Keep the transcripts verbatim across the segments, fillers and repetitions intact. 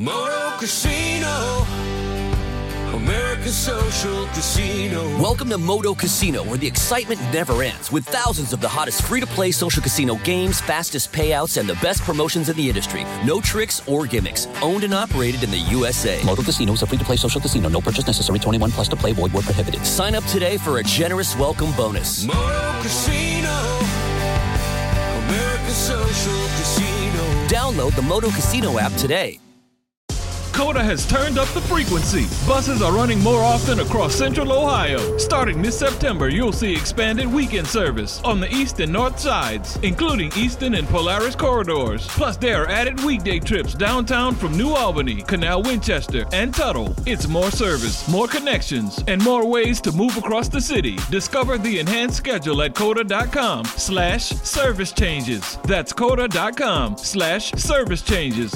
Moto Casino, American Social Casino. Welcome to Moto Casino, where the excitement never ends, with thousands of the hottest free-to-play social casino games, fastest payouts, and the best promotions in the industry. No tricks or gimmicks. Owned and operated in the U S A. Moto Casino is a free-to-play social casino. No purchase necessary. twenty-one plus to play. Void where prohibited. Sign up today for a generous welcome bonus. Moto Casino, American Social Casino. Download the Moto Casino app today. COTA has turned up the frequency. Buses are running more often across Central Ohio. Starting this September, you'll see expanded weekend service on the east and north sides, including Easton and Polaris corridors. Plus, there are added weekday trips downtown from New Albany, Canal Winchester, and Tuttle. It's more service, more connections, and more ways to move across the city. Discover the enhanced schedule at COTA.com slash service changes. That's COTA.com slash service changes.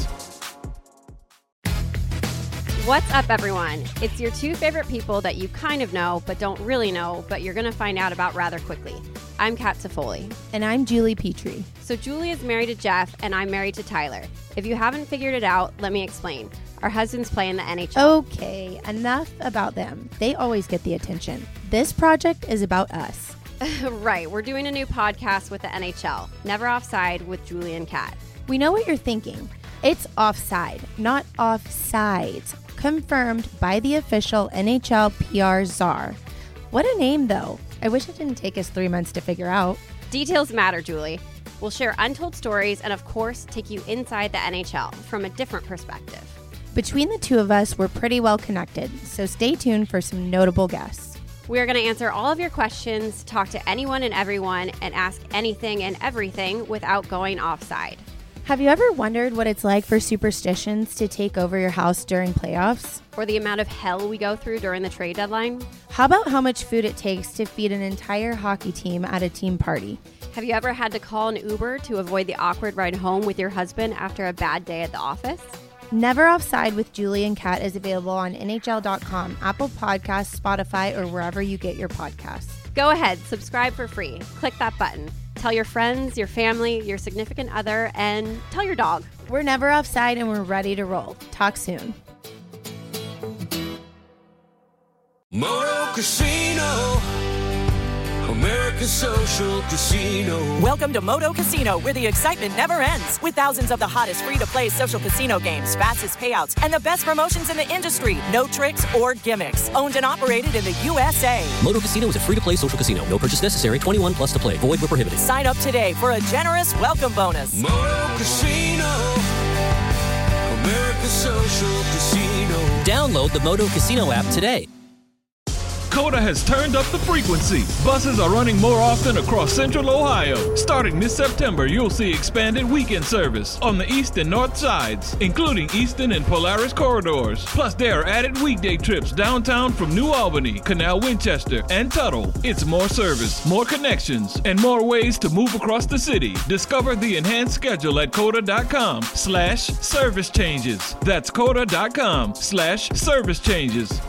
What's up, everyone? It's your two favorite people that you kind of know, but don't really know, but you're going to find out about rather quickly. I'm Kat Toffoli. And I'm Julie Petrie. So Julie is married to Jeff, and I'm married to Tyler. If you haven't figured it out, let me explain. Our husbands play in the N H L. Okay, enough about them. They always get the attention. This project is about us. Right, we're doing a new podcast with the N H L, Never Offside with Julie and Kat. We know what you're thinking. It's offside, not offsides. Confirmed by the official N H L P R czar. What a name, though. I wish it didn't take us three months to figure out. Details matter, Julie. We'll share untold stories and, of course, take you inside the N H L from a different perspective. Between the two of us, we're pretty well connected, so stay tuned for some notable guests. We are going to answer all of your questions, talk to anyone and everyone, and ask anything and everything without going offside. Have you ever wondered what it's like for superstitions to take over your house during playoffs? Or the amount of hell we go through during the trade deadline? How about how much food it takes to feed an entire hockey team at a team party? Have you ever had to call an Uber to avoid the awkward ride home with your husband after a bad day at the office? Never Offside with Julie and Kat is available on N H L dot com, Apple Podcasts, Spotify, or wherever you get your podcasts. Go ahead, subscribe for free. Click that button. Tell your friends, your family, your significant other, and tell your dog. We're never offside and we're ready to roll. Talk soon. Moto Casino, American Social Casino. Welcome to Moto Casino, where the excitement never ends, with thousands of the hottest free-to-play social casino games, fastest payouts, and the best promotions in the industry. No tricks or gimmicks. Owned and operated in the U S A. Moto Casino is a free-to-play social casino. No purchase necessary. twenty-one plus to play. Void where prohibited. Sign up today for a generous welcome bonus. Moto Casino, American Social Casino. Download the Moto Casino app today. COTA has turned up the frequency. Buses are running more often across Central Ohio. Starting this September, you'll see expanded weekend service on the east and north sides, including Easton and Polaris corridors. Plus, there are added weekday trips downtown from New Albany, Canal Winchester, and Tuttle. It's more service, more connections, and more ways to move across the city. Discover the enhanced schedule at COTA.com slash service changes. That's COTA.com slash service changes.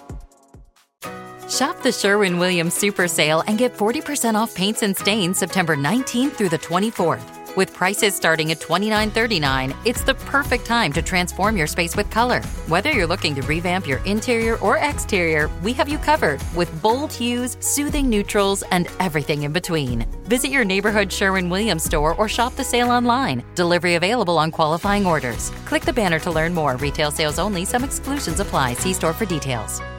Shop the Sherwin-Williams Super Sale and get forty percent off paints and stains September nineteenth through the twenty-fourth. With prices starting at twenty-nine thirty-nine, it's the perfect time to transform your space with color. Whether you're looking to revamp your interior or exterior, we have you covered with bold hues, soothing neutrals, and everything in between. Visit your neighborhood Sherwin-Williams store or shop the sale online. Delivery available on qualifying orders. Click the banner to learn more. Retail sales only. Some exclusions apply. See store for details.